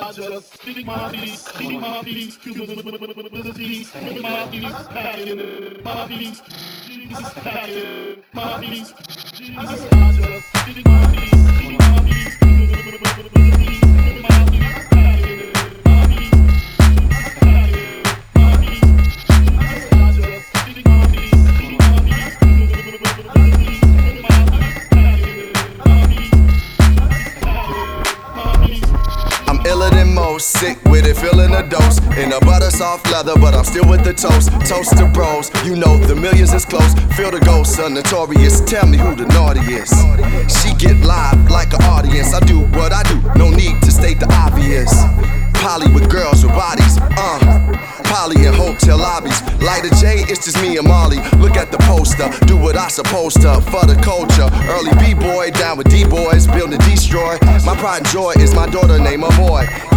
just stick my beats, stick my beats to the beats, my beats packing, my beats packing, my beats. I just stick my beats, stick my beats to the beats, my beats packing, my beats packing, my beats. I just stick my beats, stick my beats to the beats, my beats packing, my beats packing, my beats. I'm iller than most, sick with it, feeling a dose. In a butter soft leather, but I'm still with the toast. Toast to bros, you know the millions is close. Feel the ghost, a notorious. Tell me who the naughtiest. She get live like an audience. I do what I do, no need to state the obvious. Poly with girls with bodies, Poly in hotel lobbies. Lighter J, it's just me and Molly. Look at the poster, do what I supposed to for the culture. Early B-boy, down with D-boys, build and destroy. My pride and joy is my daughter named Ahoy.